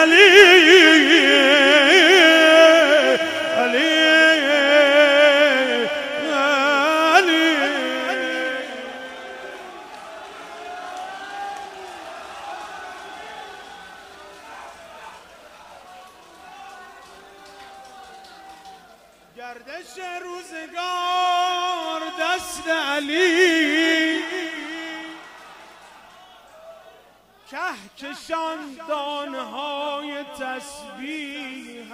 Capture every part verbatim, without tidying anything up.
گردش روزگار دست علی کهکشان دانهای تسبیح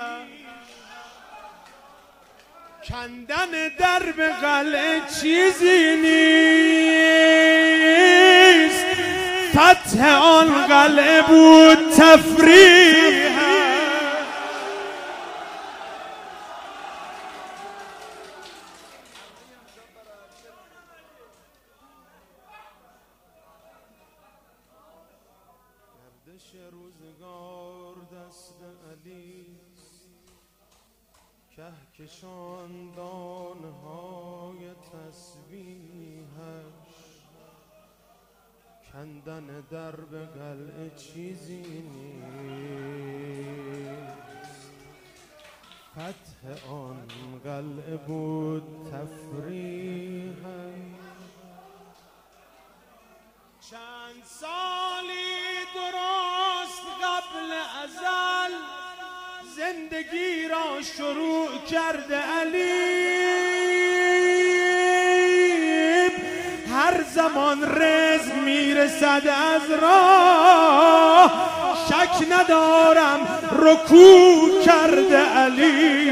کندن درب قلعه چیزی نیست فتح آن قلعه بود تفریح گردش روزگار دست علی کهکشان دانهای تسبیحش کندن درب قلعه چیزی نیست فتح آن قلعه بود تفریحش چند سالی درست قبل ازل زندگی را شروع کرده علی هر زمان رزق میرسد از راه شک ندارم رکوع کرده علی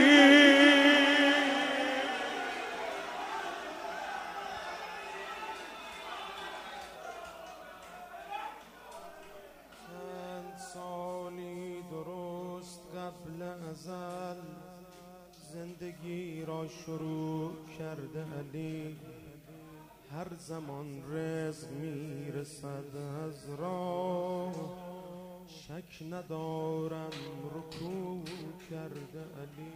قبل ازل زندگی را شروع کرده علی هر زمان رزق میرسد از راه شک ندارم رکوع کرده علی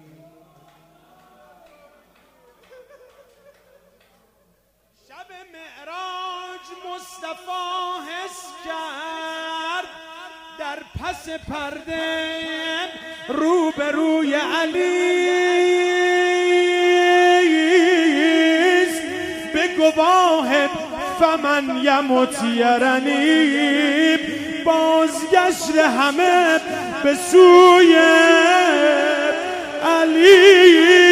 شب معراج مصطفی حس کرد در پس پرده روبروی علی به گواه فمن یمت یرنی بازگشت همه به سوی علی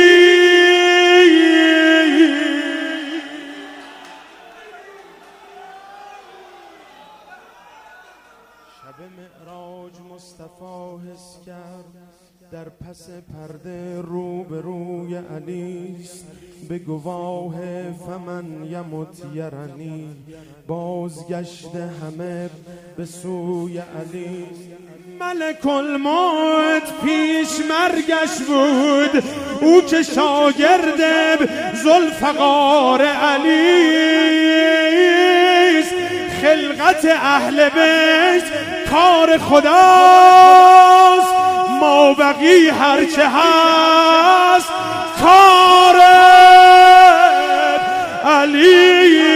شب معراج مصطفی حس کرد در پس پرده روبروی علی است به گواه فمن یمت یرنی بازگشت همه به سوی علی ملک الموت پیش مرگش بود او که شاگرد ذوالفقار علی است خلقت اهل بیت کار خداست ما بقی هرچه هست کار علی